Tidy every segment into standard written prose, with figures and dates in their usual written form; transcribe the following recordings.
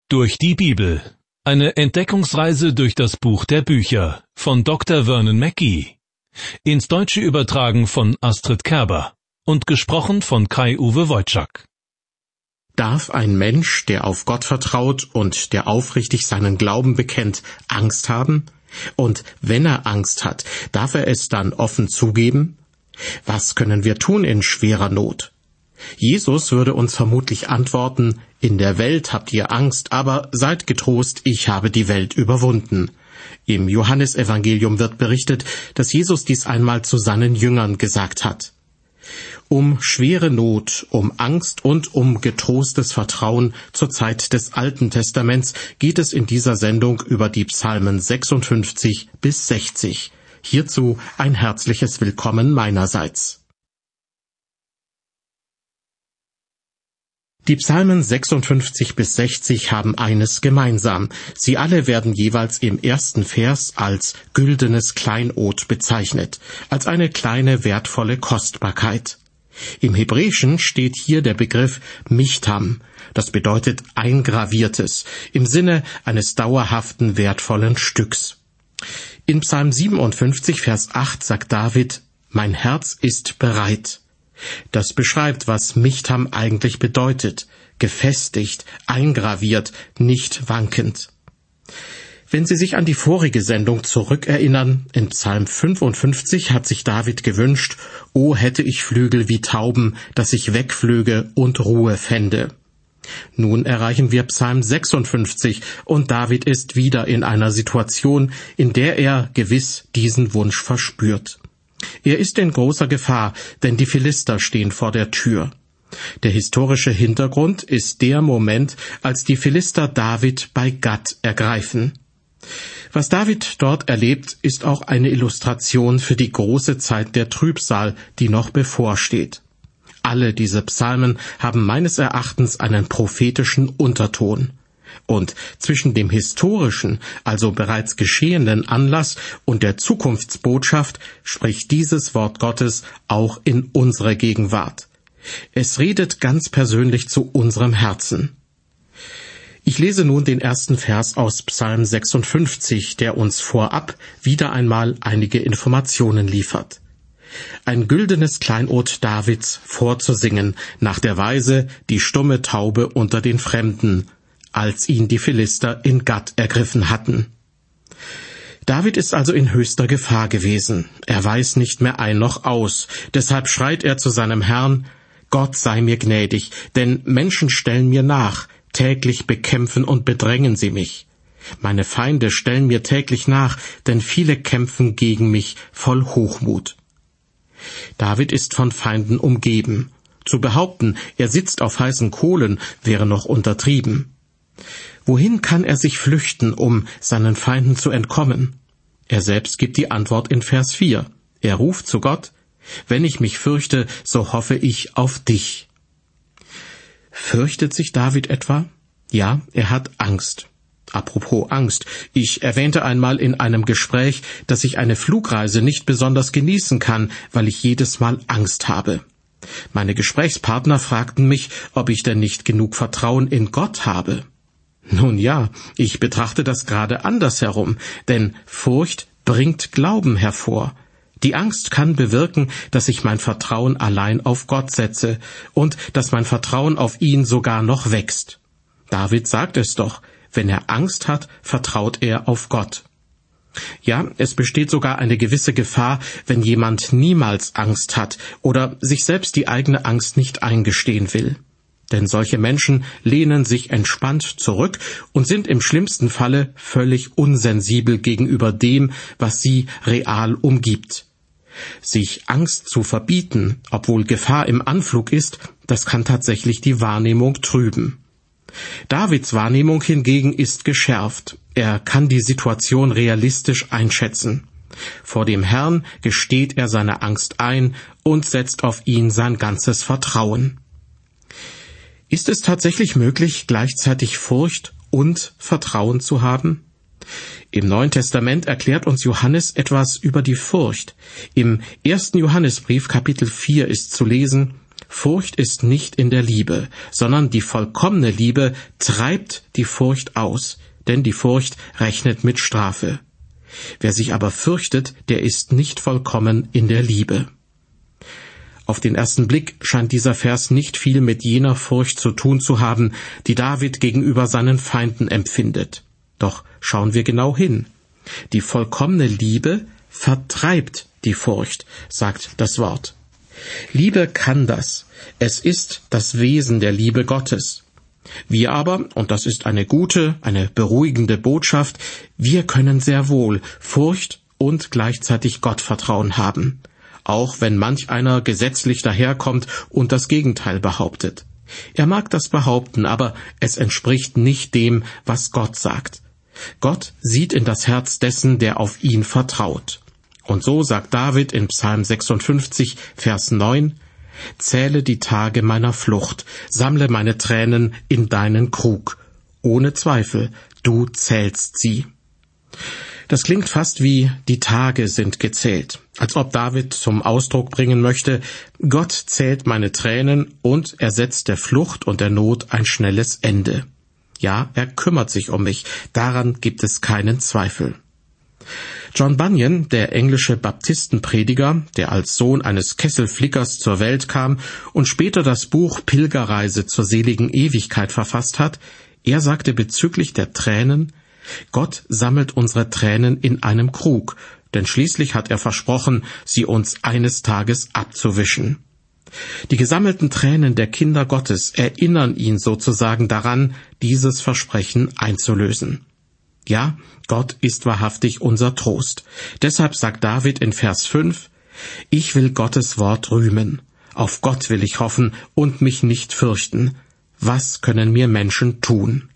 Durch die Bibel. Eine Entdeckungsreise durch das Buch der Bücher von Dr. Vernon Mackey. Ins Deutsche übertragen von Astrid Kerber und gesprochen von Kai-Uwe Wojczak. Darf ein Mensch, der auf Gott vertraut und der aufrichtig seinen Glauben bekennt, Angst haben? Und wenn er Angst hat, darf er es dann offen zugeben? Was können wir tun in schwerer Not? Jesus würde uns vermutlich antworten: In der Welt habt ihr Angst, aber seid getrost, ich habe die Welt überwunden. Im Johannesevangelium wird berichtet, dass Jesus dies einmal zu seinen Jüngern gesagt hat. Um schwere Not, um Angst und um getrostes Vertrauen zur Zeit des Alten Testaments geht es in dieser Sendung über die Psalmen 56 bis 60. Hierzu ein herzliches Willkommen meinerseits. Die Psalmen 56 bis 60 haben eines gemeinsam. Sie alle werden jeweils im ersten Vers als güldenes Kleinod bezeichnet, als eine kleine wertvolle Kostbarkeit. Im Hebräischen steht hier der Begriff Michtam, das bedeutet eingraviertes, im Sinne eines dauerhaften wertvollen Stücks. In Psalm 57, Vers 8 sagt David: Mein Herz ist bereit. Das beschreibt, was Michtam eigentlich bedeutet: gefestigt, eingraviert, nicht wankend. Wenn Sie sich an die vorige Sendung zurückerinnern, in Psalm 55 hat sich David gewünscht: O hätte ich Flügel wie Tauben, dass ich wegflöge und Ruhe fände. Nun erreichen wir Psalm 56 und David ist wieder in einer Situation, in der er gewiss diesen Wunsch verspürt. Er ist in großer Gefahr, denn die Philister stehen vor der Tür. Der historische Hintergrund ist der Moment, als die Philister David bei Gat ergreifen. Was David dort erlebt, ist auch eine Illustration für die große Zeit der Trübsal, die noch bevorsteht. Alle diese Psalmen haben meines Erachtens einen prophetischen Unterton. Und zwischen dem historischen, also bereits geschehenen Anlass und der Zukunftsbotschaft spricht dieses Wort Gottes auch in unsere Gegenwart. Es redet ganz persönlich zu unserem Herzen. Ich lese nun den ersten Vers aus Psalm 56, der uns vorab wieder einmal einige Informationen liefert. Ein güldenes Kleinod Davids vorzusingen, nach der Weise die stumme Taube unter den Fremden, als ihn die Philister in Gat ergriffen hatten. David ist also in höchster Gefahr gewesen. Er weiß nicht mehr ein noch aus. Deshalb schreit er zu seinem Herrn: Gott sei mir gnädig, denn Menschen stellen mir nach, täglich bekämpfen und bedrängen sie mich. Meine Feinde stellen mir täglich nach, denn viele kämpfen gegen mich voll Hochmut. David ist von Feinden umgeben. Zu behaupten, er sitzt auf heißen Kohlen, wäre noch untertrieben. Wohin kann er sich flüchten, um seinen Feinden zu entkommen? Er selbst gibt die Antwort in Vers 4. Er ruft zu Gott: Wenn ich mich fürchte, so hoffe ich auf dich. Fürchtet sich David etwa? Ja, er hat Angst. Apropos Angst, ich erwähnte einmal in einem Gespräch, dass ich eine Flugreise nicht besonders genießen kann, weil ich jedes Mal Angst habe. Meine Gesprächspartner fragten mich, ob ich denn nicht genug Vertrauen in Gott habe. Nun ja, ich betrachte das gerade andersherum, denn Furcht bringt Glauben hervor. Die Angst kann bewirken, dass ich mein Vertrauen allein auf Gott setze und dass mein Vertrauen auf ihn sogar noch wächst. David sagt es doch: Wenn er Angst hat, vertraut er auf Gott. Ja, es besteht sogar eine gewisse Gefahr, wenn jemand niemals Angst hat oder sich selbst die eigene Angst nicht eingestehen will. Denn solche Menschen lehnen sich entspannt zurück und sind im schlimmsten Falle völlig unsensibel gegenüber dem, was sie real umgibt. Sich Angst zu verbieten, obwohl Gefahr im Anflug ist, das kann tatsächlich die Wahrnehmung trüben. Davids Wahrnehmung hingegen ist geschärft. Er kann die Situation realistisch einschätzen. Vor dem Herrn gesteht er seine Angst ein und setzt auf ihn sein ganzes Vertrauen. Ist es tatsächlich möglich, gleichzeitig Furcht und Vertrauen zu haben? Im Neuen Testament erklärt uns Johannes etwas über die Furcht. Im 1. Johannesbrief, Kapitel 4, ist zu lesen: Furcht ist nicht in der Liebe, sondern die vollkommene Liebe treibt die Furcht aus, denn die Furcht rechnet mit Strafe. Wer sich aber fürchtet, der ist nicht vollkommen in der Liebe. Auf den ersten Blick scheint dieser Vers nicht viel mit jener Furcht zu tun zu haben, die David gegenüber seinen Feinden empfindet. Doch schauen wir genau hin. Die vollkommene Liebe vertreibt die Furcht, sagt das Wort. Liebe kann das. Es ist das Wesen der Liebe Gottes. Wir aber, und das ist eine gute, eine beruhigende Botschaft, wir können sehr wohl Furcht und gleichzeitig Gottvertrauen haben, auch wenn manch einer gesetzlich daherkommt und das Gegenteil behauptet. Er mag das behaupten, aber es entspricht nicht dem, was Gott sagt. Gott sieht in das Herz dessen, der auf ihn vertraut. Und so sagt David in Psalm 56, Vers 9, »Zähle die Tage meiner Flucht, sammle meine Tränen in deinen Krug. Ohne Zweifel, du zählst sie.« Das klingt fast wie die Tage sind gezählt, als ob David zum Ausdruck bringen möchte, Gott zählt meine Tränen und er setzt der Flucht und der Not ein schnelles Ende. Ja, er kümmert sich um mich, daran gibt es keinen Zweifel. John Bunyan, der englische Baptistenprediger, der als Sohn eines Kesselflickers zur Welt kam und später das Buch Pilgerreise zur seligen Ewigkeit verfasst hat, er sagte bezüglich der Tränen, Gott sammelt unsere Tränen in einem Krug, denn schließlich hat er versprochen, sie uns eines Tages abzuwischen. Die gesammelten Tränen der Kinder Gottes erinnern ihn sozusagen daran, dieses Versprechen einzulösen. Ja, Gott ist wahrhaftig unser Trost. Deshalb sagt David in Vers 5, »Ich will Gottes Wort rühmen. Auf Gott will ich hoffen und mich nicht fürchten. Was können mir Menschen tun?«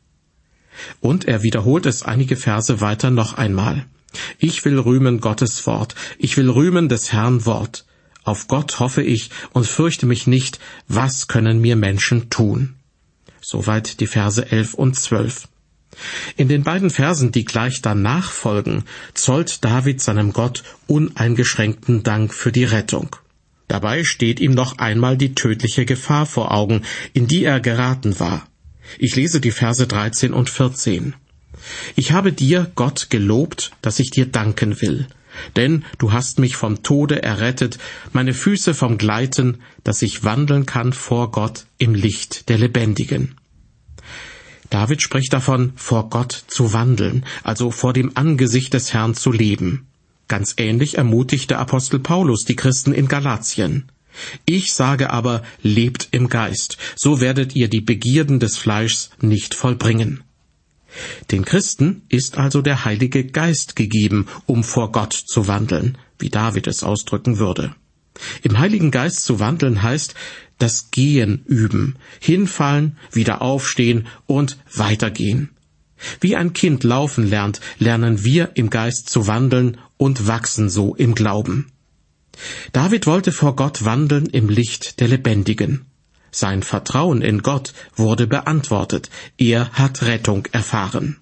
Und er wiederholt es einige Verse weiter noch einmal. »Ich will rühmen Gottes Wort. Ich will rühmen des Herrn Wort. Auf Gott hoffe ich und fürchte mich nicht. Was können mir Menschen tun?« Soweit die Verse 11 und 12. In den beiden Versen, die gleich danach folgen, zollt David seinem Gott uneingeschränkten Dank für die Rettung. Dabei steht ihm noch einmal die tödliche Gefahr vor Augen, in die er geraten war. Ich lese die Verse 13 und 14. »Ich habe dir, Gott, gelobt, dass ich dir danken will. Denn du hast mich vom Tode errettet, meine Füße vom Gleiten, dass ich wandeln kann vor Gott im Licht der Lebendigen.« David spricht davon, vor Gott zu wandeln, also vor dem Angesicht des Herrn zu leben. Ganz ähnlich ermutigte Apostel Paulus die Christen in Galatien. »Ich sage aber, lebt im Geist, so werdet ihr die Begierden des Fleischs nicht vollbringen.« Den Christen ist also der Heilige Geist gegeben, um vor Gott zu wandeln, wie David es ausdrücken würde. Im Heiligen Geist zu wandeln heißt, das Gehen üben, hinfallen, wieder aufstehen und weitergehen. Wie ein Kind laufen lernt, lernen wir im Geist zu wandeln und wachsen so im Glauben. David wollte vor Gott wandeln im Licht der Lebendigen. Sein Vertrauen in Gott wurde beantwortet. Er hat Rettung erfahren.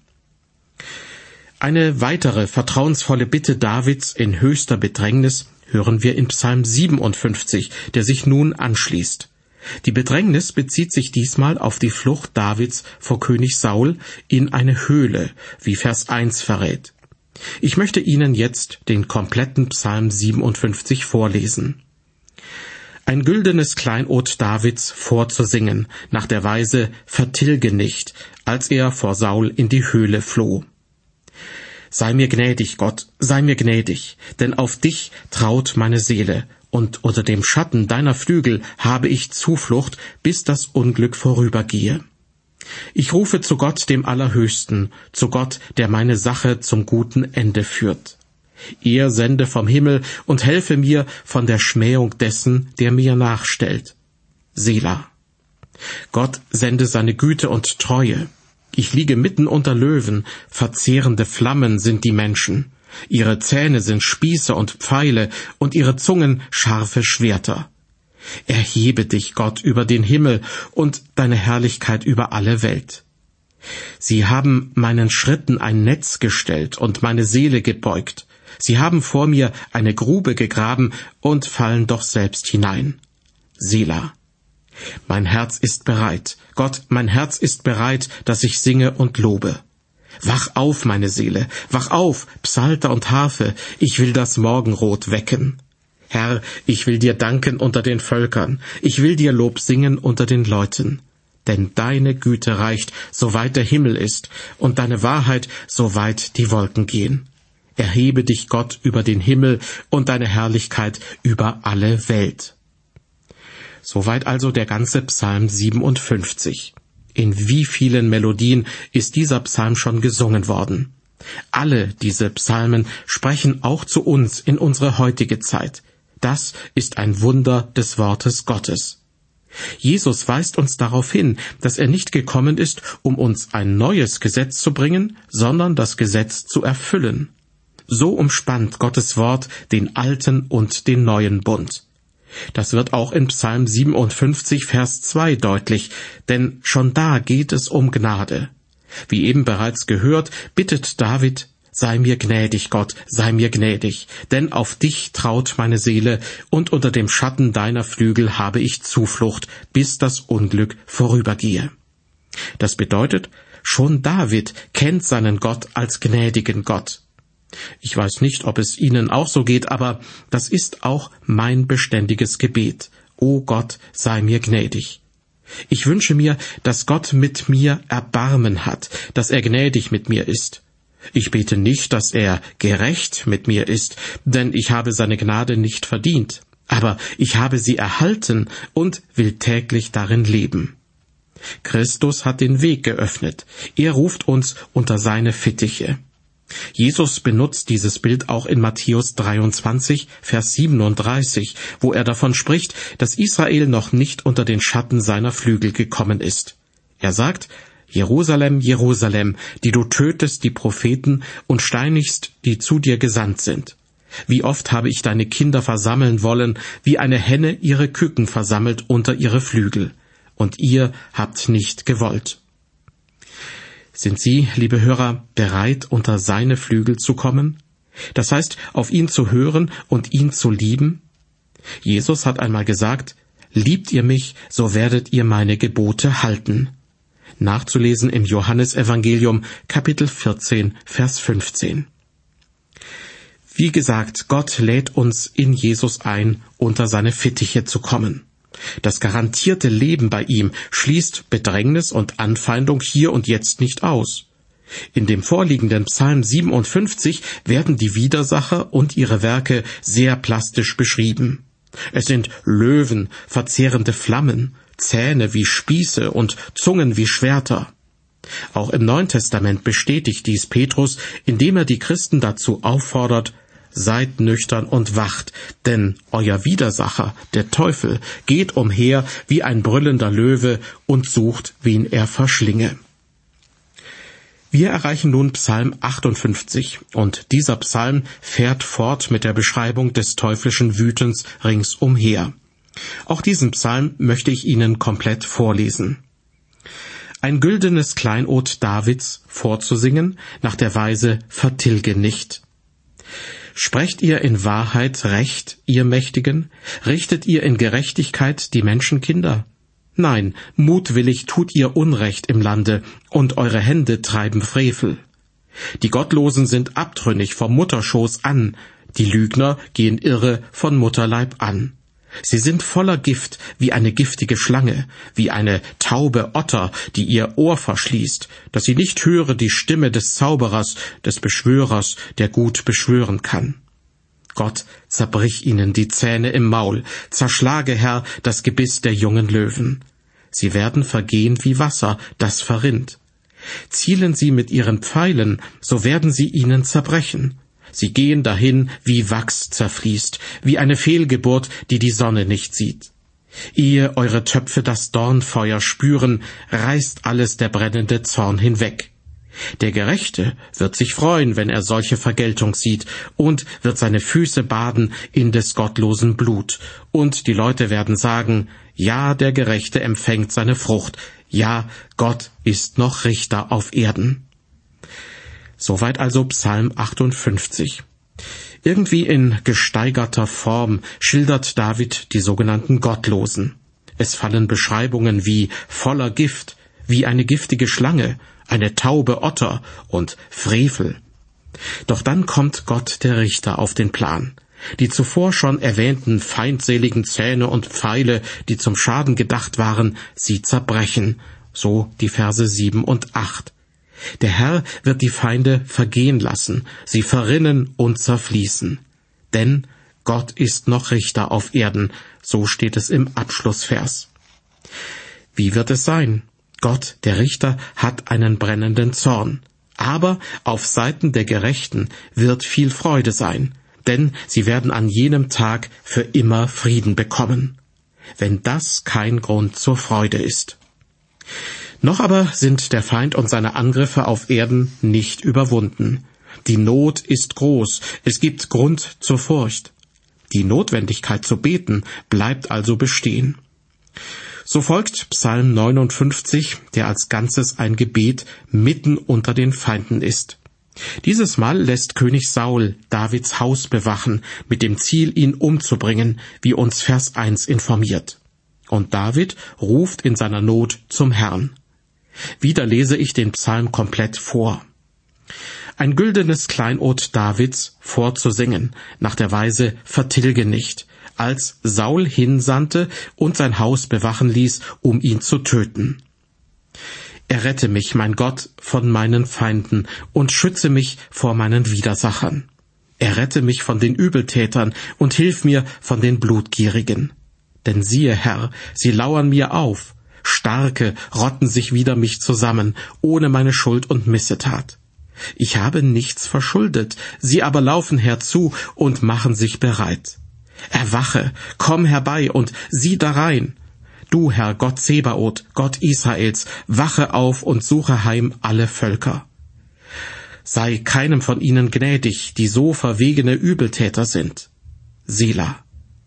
Eine weitere vertrauensvolle Bitte Davids in höchster Bedrängnis hören wir in Psalm 57, der sich nun anschließt. Die Bedrängnis bezieht sich diesmal auf die Flucht Davids vor König Saul in eine Höhle, wie Vers 1 verrät. Ich möchte Ihnen jetzt den kompletten Psalm 57 vorlesen. Ein güldenes Kleinod Davids vorzusingen, nach der Weise »Vertilge nicht«, als er vor Saul in die Höhle floh. Sei mir gnädig, Gott, sei mir gnädig, denn auf dich traut meine Seele, und unter dem Schatten deiner Flügel habe ich Zuflucht, bis das Unglück vorübergehe. Ich rufe zu Gott, dem Allerhöchsten, zu Gott, der meine Sache zum guten Ende führt. Er sende vom Himmel und helfe mir von der Schmähung dessen, der mir nachstellt. Selah. Gott sende seine Güte und Treue. Ich liege mitten unter Löwen, verzehrende Flammen sind die Menschen. Ihre Zähne sind Spieße und Pfeile und ihre Zungen scharfe Schwerter. Erhebe dich, Gott, über den Himmel und deine Herrlichkeit über alle Welt. Sie haben meinen Schritten ein Netz gestellt und meine Seele gebeugt. Sie haben vor mir eine Grube gegraben und fallen doch selbst hinein. Selah. Mein Herz ist bereit. Gott, mein Herz ist bereit, dass ich singe und lobe. Wach auf, meine Seele, wach auf, Psalter und Harfe, ich will das Morgenrot wecken. Herr, ich will dir danken unter den Völkern, ich will dir Lob singen unter den Leuten. Denn deine Güte reicht, soweit der Himmel ist, und deine Wahrheit, soweit die Wolken gehen. Erhebe dich, Gott, über den Himmel und deine Herrlichkeit über alle Welt. Soweit also der ganze Psalm 57. In wie vielen Melodien ist dieser Psalm schon gesungen worden? Alle diese Psalmen sprechen auch zu uns in unsere heutige Zeit. Das ist ein Wunder des Wortes Gottes. Jesus weist uns darauf hin, dass er nicht gekommen ist, um uns ein neues Gesetz zu bringen, sondern das Gesetz zu erfüllen. So umspannt Gottes Wort den alten und den neuen Bund. Das wird auch in Psalm 57, Vers 2 deutlich, denn schon da geht es um Gnade. Wie eben bereits gehört, bittet David, sei mir gnädig, Gott, sei mir gnädig, denn auf dich traut meine Seele, und unter dem Schatten deiner Flügel habe ich Zuflucht, bis das Unglück vorübergehe. Das bedeutet, schon David kennt seinen Gott als gnädigen Gott. Ich weiß nicht, ob es Ihnen auch so geht, aber das ist auch mein beständiges Gebet. O Gott, sei mir gnädig. Ich wünsche mir, dass Gott mit mir Erbarmen hat, dass er gnädig mit mir ist. Ich bete nicht, dass er gerecht mit mir ist, denn ich habe seine Gnade nicht verdient. Aber ich habe sie erhalten und will täglich darin leben. Christus hat den Weg geöffnet. Er ruft uns unter seine Fittiche. Jesus benutzt dieses Bild auch in Matthäus 23, Vers 37, wo er davon spricht, dass Israel noch nicht unter den Schatten seiner Flügel gekommen ist. Er sagt, Jerusalem, Jerusalem, die du tötest die Propheten und steinigst, die zu dir gesandt sind. Wie oft habe ich deine Kinder versammeln wollen, wie eine Henne ihre Küken versammelt unter ihre Flügel, und ihr habt nicht gewollt. Sind Sie, liebe Hörer, bereit, unter seine Flügel zu kommen? Das heißt, auf ihn zu hören und ihn zu lieben? Jesus hat einmal gesagt, liebt ihr mich, so werdet ihr meine Gebote halten. Nachzulesen im Johannesevangelium, Kapitel 14, Vers 15. Wie gesagt, Gott lädt uns in Jesus ein, unter seine Fittiche zu kommen. Das garantierte Leben bei ihm schließt Bedrängnis und Anfeindung hier und jetzt nicht aus. In dem vorliegenden Psalm 57 werden die Widersacher und ihre Werke sehr plastisch beschrieben. Es sind Löwen, verzehrende Flammen, Zähne wie Spieße und Zungen wie Schwerter. Auch im Neuen Testament bestätigt dies Petrus, indem er die Christen dazu auffordert, seid nüchtern und wacht, denn euer Widersacher, der Teufel, geht umher wie ein brüllender Löwe und sucht, wen er verschlinge. Wir erreichen nun Psalm 58, und dieser Psalm fährt fort mit der Beschreibung des teuflischen Wütens ringsumher. Auch diesen Psalm möchte ich Ihnen komplett vorlesen. Ein güldenes Kleinod Davids vorzusingen, nach der Weise vertilge nicht. Sprecht ihr in Wahrheit Recht, ihr Mächtigen? Richtet ihr in Gerechtigkeit die Menschenkinder? Nein, mutwillig tut ihr Unrecht im Lande, und eure Hände treiben Frevel. Die Gottlosen sind abtrünnig vom Mutterschoß an, die Lügner gehen irre von Mutterleib an. Sie sind voller Gift wie eine giftige Schlange, wie eine taube Otter, die ihr Ohr verschließt, dass sie nicht höre die Stimme des Zauberers, des Beschwörers, der gut beschwören kann. Gott, zerbrich ihnen die Zähne im Maul, zerschlage, Herr, das Gebiss der jungen Löwen. Sie werden vergehen wie Wasser, das verrinnt. Zielen sie mit ihren Pfeilen, so werden sie ihnen zerbrechen. Sie gehen dahin, wie Wachs zerfließt, wie eine Fehlgeburt, die die Sonne nicht sieht. Ehe eure Töpfe das Dornfeuer spüren, reißt alles der brennende Zorn hinweg. Der Gerechte wird sich freuen, wenn er solche Vergeltung sieht, und wird seine Füße baden in des gottlosen Blut. Und die Leute werden sagen, ja, der Gerechte empfängt seine Frucht, ja, Gott ist noch Richter auf Erden. Soweit also Psalm 58. Irgendwie in gesteigerter Form schildert David die sogenannten Gottlosen. Es fallen Beschreibungen wie voller Gift, wie eine giftige Schlange, eine taube Otter und Frevel. Doch dann kommt Gott der Richter auf den Plan. Die zuvor schon erwähnten feindseligen Zähne und Pfeile, die zum Schaden gedacht waren, sie zerbrechen, so die Verse 7 und 8. Der Herr wird die Feinde vergehen lassen, sie verrinnen und zerfließen. Denn Gott ist noch Richter auf Erden, so steht es im Abschlussvers. Wie wird es sein? Gott, der Richter, hat einen brennenden Zorn. Aber auf Seiten der Gerechten wird viel Freude sein, denn sie werden an jenem Tag für immer Frieden bekommen. Wenn das kein Grund zur Freude ist. Noch aber sind der Feind und seine Angriffe auf Erden nicht überwunden. Die Not ist groß, es gibt Grund zur Furcht. Die Notwendigkeit zu beten bleibt also bestehen. So folgt Psalm 59, der als Ganzes ein Gebet mitten unter den Feinden ist. Dieses Mal lässt König Saul Davids Haus bewachen, mit dem Ziel, ihn umzubringen, wie uns Vers 1 informiert. Und David ruft in seiner Not zum Herrn. Wieder lese ich den Psalm komplett vor. Ein güldenes Kleinod Davids vorzusingen, nach der Weise vertilge nicht, als Saul hinsandte und sein Haus bewachen ließ, um ihn zu töten. Errette mich, mein Gott, von meinen Feinden und schütze mich vor meinen Widersachern. Errette mich von den Übeltätern und hilf mir von den Blutgierigen. Denn siehe, Herr, sie lauern mir auf. Starke rotten sich wider mich zusammen, ohne meine Schuld und Missetat. Ich habe nichts verschuldet, sie aber laufen herzu und machen sich bereit. Erwache, komm herbei und sieh darein. Du, Herr Gott Zebaoth, Gott Israels, wache auf und suche heim alle Völker. Sei keinem von ihnen gnädig, die so verwegene Übeltäter sind. Selah.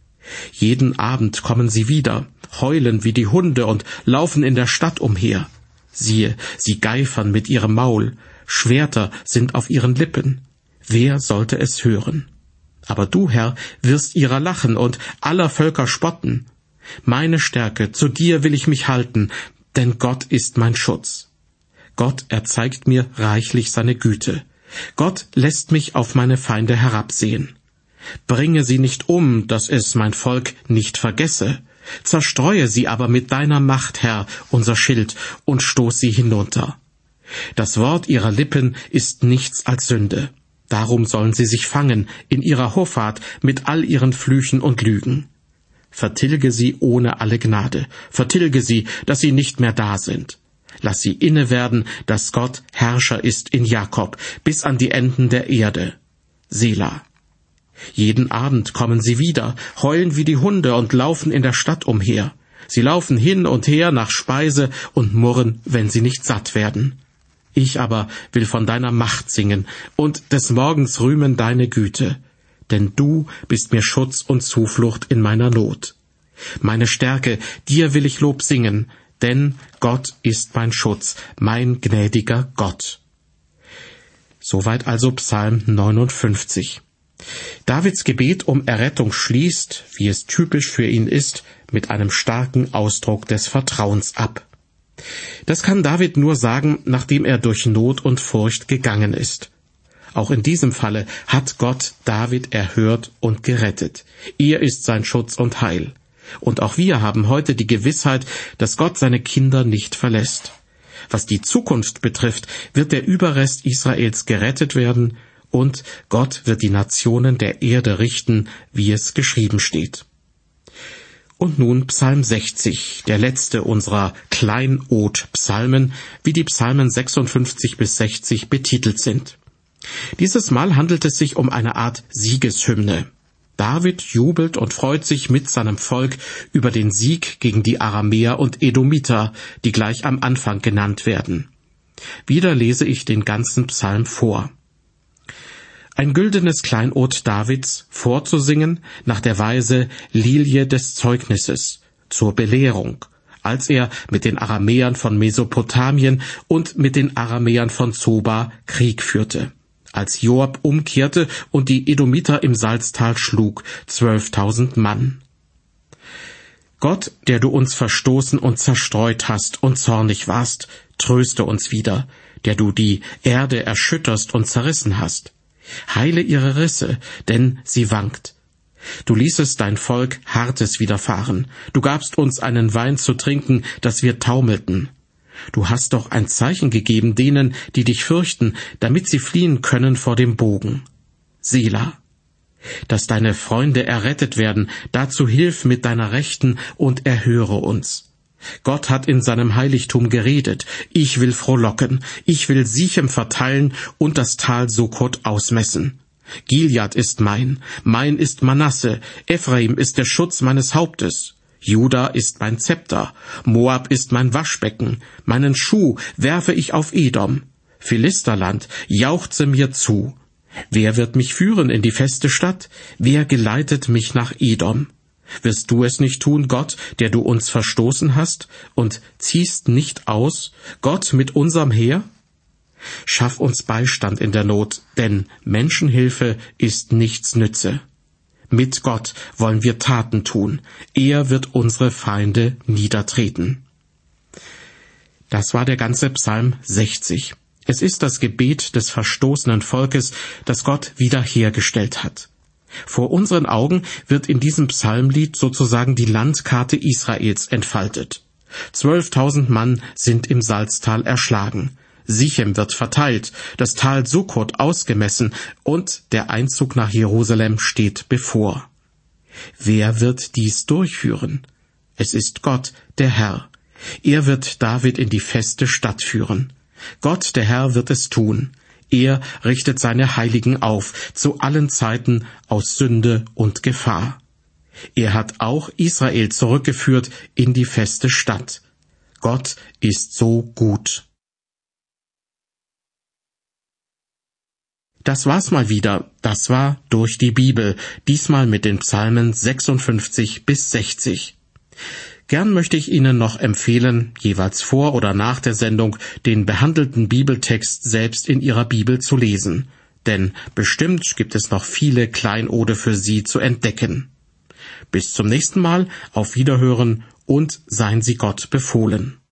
Jeden Abend kommen sie wieder, heulen wie die Hunde und laufen in der Stadt umher. Siehe, sie geifern mit ihrem Maul, Schwerter sind auf ihren Lippen. Wer sollte es hören? Aber du, Herr, wirst ihrer lachen und aller Völker spotten. Meine Stärke, zu dir will ich mich halten, denn Gott ist mein Schutz. Gott erzeigt mir reichlich seine Güte. Gott lässt mich auf meine Feinde herabsehen. Bringe sie nicht um, dass es mein Volk nicht vergesse. Zerstreue sie aber mit deiner Macht, Herr, unser Schild, und stoß sie hinunter. Das Wort ihrer Lippen ist nichts als Sünde. Darum sollen sie sich fangen in ihrer Hoffart mit all ihren Flüchen und Lügen. Vertilge sie ohne alle Gnade. Vertilge sie, dass sie nicht mehr da sind. Lass sie inne werden, dass Gott Herrscher ist in Jakob, bis an die Enden der Erde. Selah. Jeden Abend kommen sie wieder, heulen wie die Hunde und laufen in der Stadt umher. Sie laufen hin und her nach Speise und murren, wenn sie nicht satt werden. Ich aber will von deiner Macht singen und des Morgens rühmen deine Güte. Denn du bist mir Schutz und Zuflucht in meiner Not. Meine Stärke, dir will ich Lob singen, denn Gott ist mein Schutz, mein gnädiger Gott. Soweit also Psalm 59. Davids Gebet um Errettung schließt, wie es typisch für ihn ist, mit einem starken Ausdruck des Vertrauens ab. Das kann David nur sagen, nachdem er durch Not und Furcht gegangen ist. Auch in diesem Falle hat Gott David erhört und gerettet. Er ist sein Schutz und Heil. Und auch wir haben heute die Gewissheit, dass Gott seine Kinder nicht verlässt. Was die Zukunft betrifft, wird der Überrest Israels gerettet werden und Gott wird die Nationen der Erde richten, wie es geschrieben steht. Und nun Psalm 60, der letzte unserer Kleinod-Psalmen, wie die Psalmen 56 bis 60 betitelt sind. Dieses Mal handelt es sich um eine Art Siegeshymne. David jubelt und freut sich mit seinem Volk über den Sieg gegen die Aramäer und Edomiter, die gleich am Anfang genannt werden. Wieder lese ich den ganzen Psalm vor. Ein güldenes Kleinod Davids vorzusingen nach der Weise Lilie des Zeugnisses zur Belehrung, als er mit den Aramäern von Mesopotamien und mit den Aramäern von Zoba Krieg führte, als Joab umkehrte und die Edomiter im Salztal schlug, 12.000 Mann. Gott, der du uns verstoßen und zerstreut hast und zornig warst, tröste uns wieder, der du die Erde erschütterst und zerrissen hast. Heile ihre Risse, denn sie wankt. Du ließest dein Volk Hartes widerfahren. Du gabst uns einen Wein zu trinken, dass wir taumelten. Du hast doch ein Zeichen gegeben denen, die dich fürchten, damit sie fliehen können vor dem Bogen. Selah. Dass deine Freunde errettet werden, dazu hilf mit deiner Rechten und erhöre uns. Gott hat in seinem Heiligtum geredet. Ich will frohlocken. Ich will Sichem verteilen und das Tal Sukot ausmessen. Gilead ist mein ist Manasse, Ephraim ist der Schutz meines Hauptes. Juda ist mein Zepter, Moab ist mein Waschbecken, meinen Schuh werfe ich auf Edom. Philisterland, jauchze mir zu. Wer wird mich führen in die feste Stadt? Wer geleitet mich nach Edom? Wirst du es nicht tun, Gott, der du uns verstoßen hast, und ziehst nicht aus, Gott mit unserem Heer? Schaff uns Beistand in der Not, denn Menschenhilfe ist nichts nütze. Mit Gott wollen wir Taten tun. Er wird unsere Feinde niedertreten. Das war der ganze Psalm 60. Es ist das Gebet des verstoßenen Volkes, das Gott wiederhergestellt hat. Vor unseren Augen wird in diesem Psalmlied sozusagen die Landkarte Israels entfaltet. 12.000 Mann sind im Salztal erschlagen. Sichem wird verteilt, das Tal Sukot ausgemessen und der Einzug nach Jerusalem steht bevor. Wer wird dies durchführen? Es ist Gott, der Herr. Er wird David in die feste Stadt führen. Gott, der Herr, wird es tun. Er richtet seine Heiligen auf, zu allen Zeiten aus Sünde und Gefahr. Er hat auch Israel zurückgeführt in die feste Stadt. Gott ist so gut. Das war's mal wieder. Das war Durch die Bibel, diesmal mit den Psalmen 56 bis 60. Gern möchte ich Ihnen noch empfehlen, jeweils vor oder nach der Sendung den behandelten Bibeltext selbst in Ihrer Bibel zu lesen. Denn bestimmt gibt es noch viele Kleinode für Sie zu entdecken. Bis zum nächsten Mal, auf Wiederhören und seien Sie Gott befohlen.